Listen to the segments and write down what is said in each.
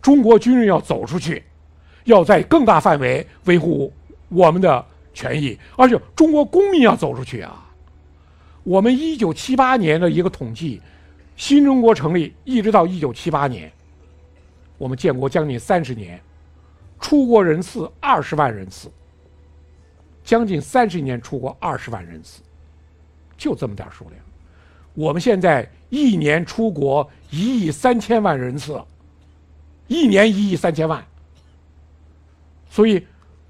中国军人要走出去，要在更大范围维护我们的权益，而且中国公民要走出去啊！我们1978年的一个统计，新中国成立一直到1978年，我们建国将近30年，出国人次20万人次，将近30年出国20万人次，就这么点数量。我们现在一年出国1亿3千万人次，一年1亿3千万。所以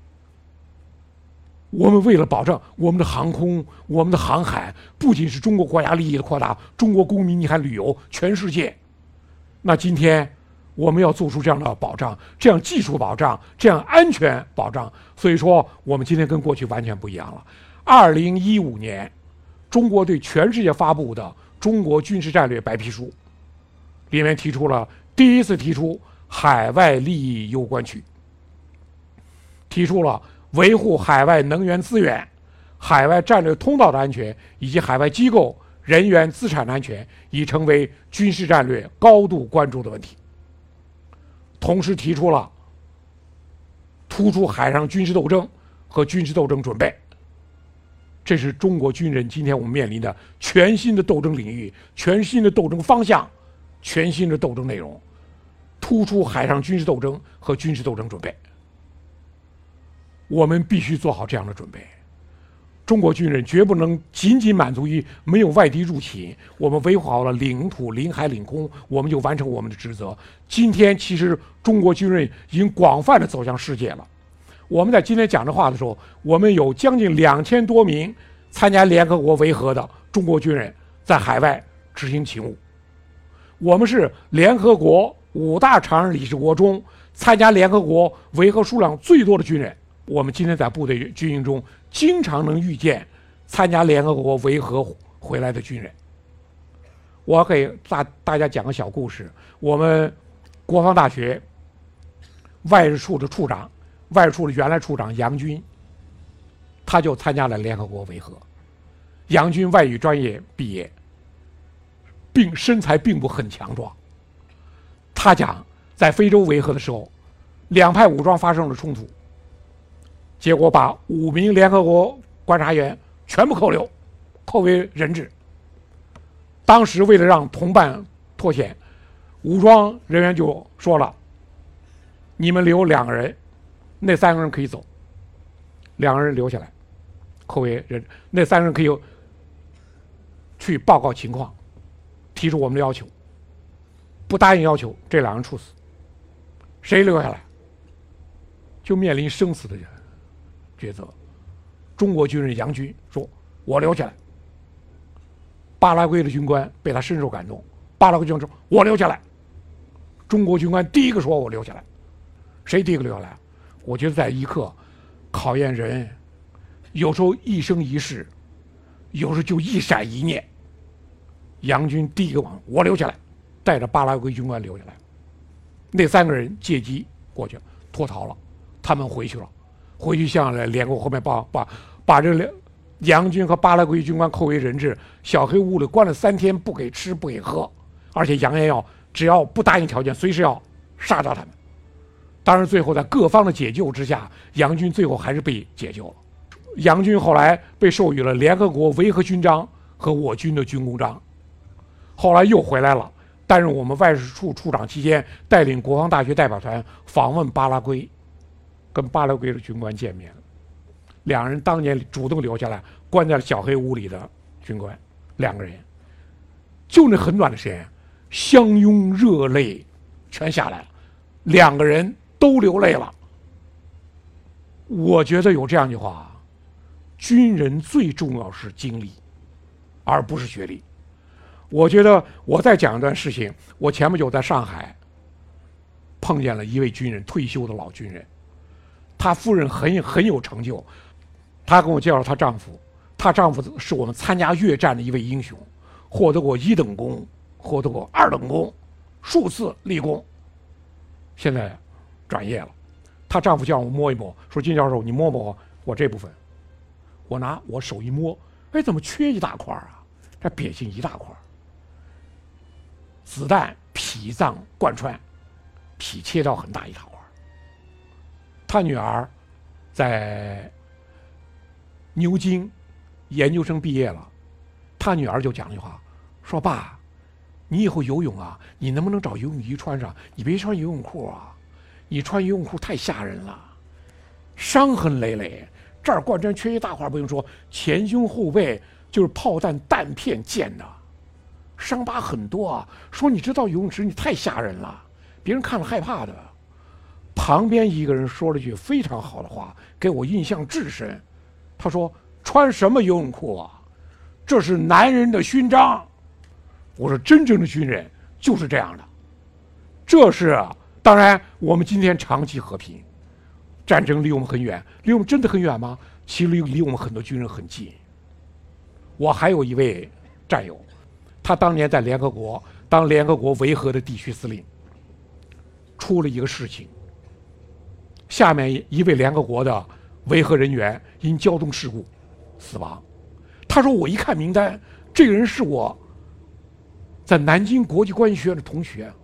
我们为了保障我们的航空、我们的航海，不仅是中国国家利益的扩大，中国公民你还旅游全世界，那今天我们要做出这样的保障，这样技术保障，这样安全保障。所以说我们今天跟过去完全不一样了。2015年中国对全世界发布的中国军事战略白皮书里面第一次提出海外利益攸关区，提出了维护海外能源资源、海外战略通道的安全以及海外机构人员资产的安全已成为军事战略高度关注的问题。同时提出了突出海上军事斗争和军事斗争准备，这是中国军人今天我们面临的全新的斗争领域、全新的斗争方向、全新的斗争内容，突出海上军事斗争和军事斗争准备。我们必须做好这样的准备。中国军人绝不能仅仅满足于没有外敌入侵，我们维护好了领土、领海、领空，我们就完成我们的职责。今天其实中国军人已经广泛的走向世界了。我们在今天讲这话的时候，我们有将近2000多名参加联合国维和的中国军人在海外执行勤务。我们是联合国5大常任理事国中参加联合国维和数量最多的军人。我们今天在部队军营中经常能遇见参加联合国维和回来的军人。我给大家讲个小故事。我们国防大学外事处的处长，外事处的原来处长杨军，他就参加了联合国维和。杨军外语专业毕业，并身材并不很强壮。他讲在非洲维和的时候，两派武装发生了冲突，结果把5名联合国观察员全部扣留，扣为人质。当时为了让同伴脱险，武装人员就说了，你们留2个人，那3个人可以走，2个人留下来扣为人质，那3个人可以去报告情况，提出我们的要求，不答应要求，这2人处死。谁留下来就面临生死的抉择。中国军人杨军说，我留下来。巴拉圭的军官被他深受感动，巴拉圭军官说，我留下来。中国军官第一个说，我留下来。谁第一个留下来？我觉得在一刻考验人，有时候一生一世，有时候就一闪一念。杨军第一个往我留下来，带着巴拉圭军官留下来。那3个人借机过去脱逃了，他们回去了，回去向联合国后面把这杨军和巴拉圭军官扣为人质，小黑屋里关了3天，不给吃不给喝，而且扬言要只要不答应条件，随时要杀掉他们。当然最后在各方的解救之下，杨军最后还是被解救了。杨军后来被授予了联合国维和勋章和我军的军功章，后来又回来了，担任我们外事处处长期间，带领国防大学代表团访问巴拉圭，跟巴拉圭的军官见面。2人当年主动留下来，关在了小黑屋里的军官2个人，就那很短的时间，相拥热泪全下来了，2个人都流泪了。我觉得有这样一句话，军人最重要是经历，而不是学历。我觉得我再讲一段事情，我前不久在上海碰见了一位军人，退休的老军人，他夫人很有成就。她跟我介绍她丈夫，她丈夫是我们参加越战的一位英雄，获得过1等功，获得过2等功，数次立功，现在转业了。她丈夫叫我摸一摸，说金教授你摸摸我这部分，我拿我手一摸，哎，怎么缺一大块啊？这瘪进一大块，子弹脾脏贯穿， 脾切到很大一大块。他女儿在牛津研究生毕业了，他女儿就讲了一句话，说爸，你以后游泳啊，你能不能找游泳衣穿上？你别穿游泳裤啊，你穿游泳裤太吓人了，伤痕累累，这儿贯穿缺一大块不用说，前胸后背就是炮弹弹片溅的，伤疤很多啊。说你知道游泳池你太吓人了，别人看了害怕的。旁边一个人说了句非常好的话，给我印象至深。他说：“穿什么游泳裤啊？这是男人的勋章。”我说：“真正的军人就是这样的。”这是当然，我们今天长期和平，战争离我们很远，离我们真的很远吗？其实离我们很多军人很近。我还有一位战友，他当年在联合国当联合国维和的地区司令，出了一个事情。下面一位联合国的维和人员因交通事故死亡。他说：“我一看名单，这个人是我在南京国际关系学院的同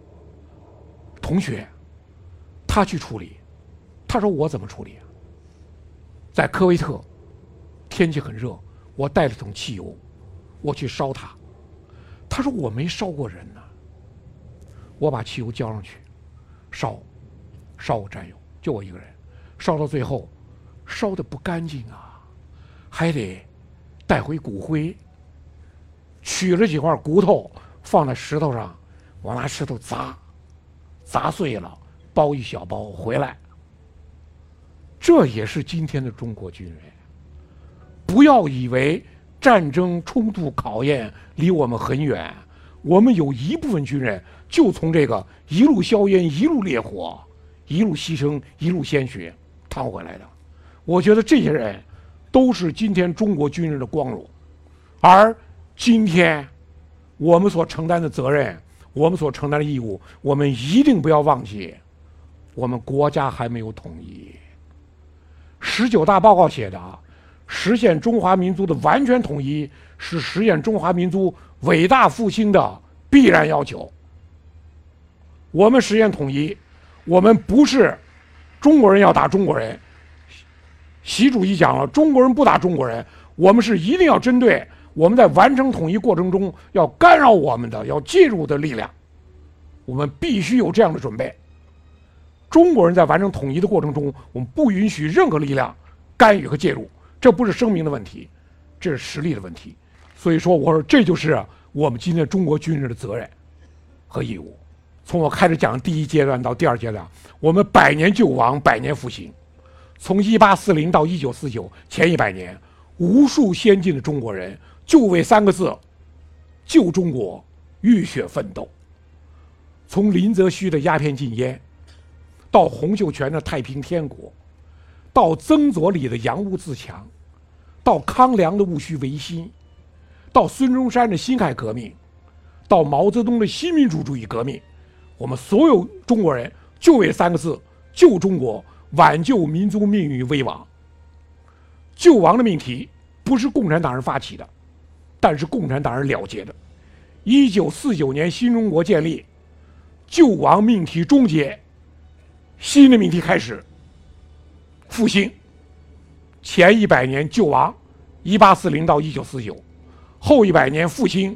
学，他去处理。”他说：“我怎么处理啊？在科威特，天气很热，我带了桶汽油，我去烧它。”他说：“我没烧过人呢。”我把汽油浇上去，烧我战友。就我一个人，烧到最后，烧的不干净啊，还得带回骨灰，取了几块骨头放在石头上，我拿石头砸碎了，包一小包回来。这也是今天的中国军人。不要以为战争冲突考验离我们很远，我们有一部分军人就从这个一路硝烟一路烈火一路牺牲一路鲜血趟回来的。我觉得这些人都是今天中国军人的光荣。而今天我们所承担的责任，我们所承担的义务，我们一定不要忘记，我们国家还没有统一。19大报告写的，实现中华民族的完全统一是实现中华民族伟大复兴的必然要求。我们实现统一，我们不是中国人要打中国人，习主席讲了，中国人不打中国人，我们是一定要针对我们在完成统一过程中要干扰我们的、要介入的力量，我们必须有这样的准备。中国人在完成统一的过程中，我们不允许任何力量干预和介入，这不是声明的问题，这是实力的问题。所以说，我说这就是我们今天中国军人的责任和义务。从我开始讲第一阶段到第二阶段，我们100年救亡，100年复兴。从1840到1949前100年，无数先进的中国人就为3个字：救中国，浴血奋斗。从林则徐的鸦片禁烟，到洪秀全的太平天国，到曾左李的洋务自强，到康梁的戊戌维新，到孙中山的辛亥革命，到毛泽东的新民主主义革命，我们所有中国人就为3个字：救中国，挽救民族命运危亡。救亡的命题不是共产党人发起的，但是共产党人了结的。1949年新中国建立，救亡命题终结，新的命题开始，复兴。前100年救亡，1840到1949，后100年复兴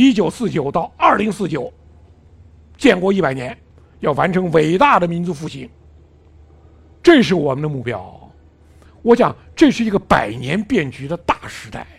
，1949到2049。建国100年，要完成伟大的民族复兴，这是我们的目标。我讲，这是一个100年变局的大时代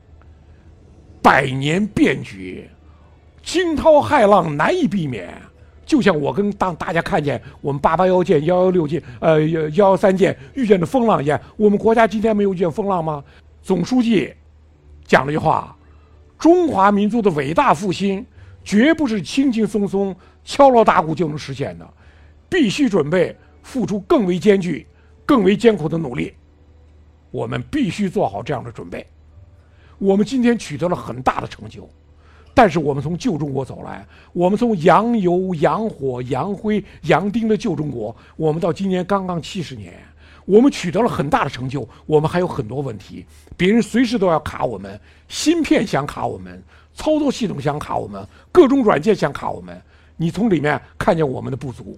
，100年变局，惊涛骇浪难以避免。就像我跟大家看见我们881舰、116舰、113舰遇见的风浪一样，我们国家今天没有遇见风浪吗？总书记讲了一句话：中华民族的伟大复兴绝不是轻轻松松敲锣打鼓就能实现的，必须准备付出更为艰巨、更为艰苦的努力。我们必须做好这样的准备。我们今天取得了很大的成就，但是我们从旧中国走来，我们从洋油、洋火、洋灰、洋钉的旧中国，我们到今年刚刚70年，我们取得了很大的成就，我们还有很多问题，别人随时都要卡我们，芯片想卡我们，操作系统想卡我们，各种软件想卡我们，你从里面看见我们的不足。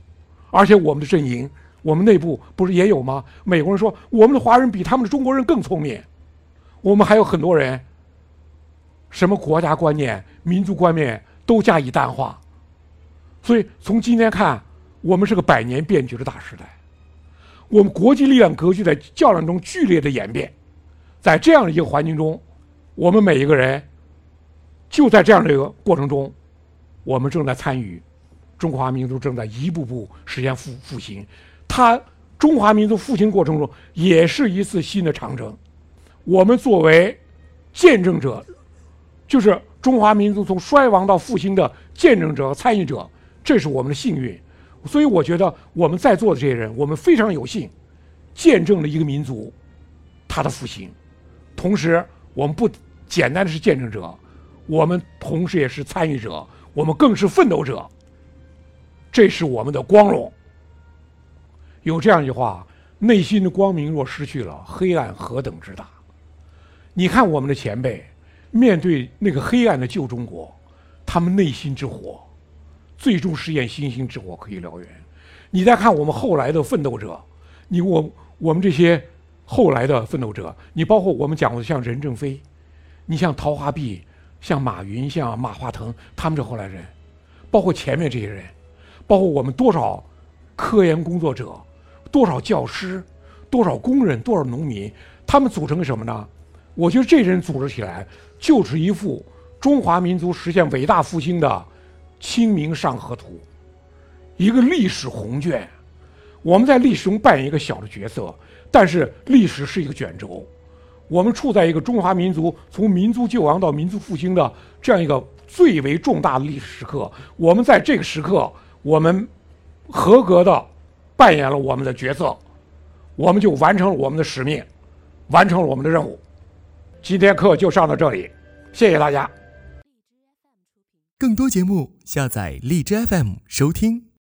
而且我们的阵营，我们内部不是也有吗？美国人说我们的华人比他们的中国人更聪明，我们还有很多人，什么国家观念、民族观念都加以淡化。所以从今天看，我们是个百年变局的大时代，我们国际力量格局在较量中剧烈的演变，在这样的一个环境中，我们每一个人就在这样的一个过程中，我们正在参与，中华民族正在一步步实现复兴。它中华民族复兴过程中也是一次新的长征。我们作为见证者，就是中华民族从衰亡到复兴的见证者、参与者，这是我们的幸运。所以我觉得我们在座的这些人，我们非常有幸见证了一个民族它的复兴。同时我们不简单的是见证者，我们同时也是参与者，我们更是奋斗者，这是我们的光荣。有这样一句话，内心的光明若失去了，黑暗何等之大。你看我们的前辈面对那个黑暗的旧中国，他们内心之火最终实现星星之火可以燎原。你再看我们后来的奋斗者，我们这些后来的奋斗者，你包括我们讲的像任正非，你像陶华碧，像马云，像马化腾，他们这后来人，包括前面这些人，包括我们多少科研工作者，多少教师，多少工人，多少农民，他们组成什么呢？我觉得这些人组织起来就是一幅中华民族实现伟大复兴的清明上河图，一个历史鸿卷。我们在历史中扮演一个小的角色，但是历史是一个卷轴，我们处在一个中华民族从民族救亡到民族复兴的这样一个最为重大的历史时刻。我们在这个时刻，我们合格的扮演了我们的角色，我们就完成了我们的使命，完成了我们的任务。今天课就上到这里，谢谢大家。 更多节目下载荔枝 FM 收听。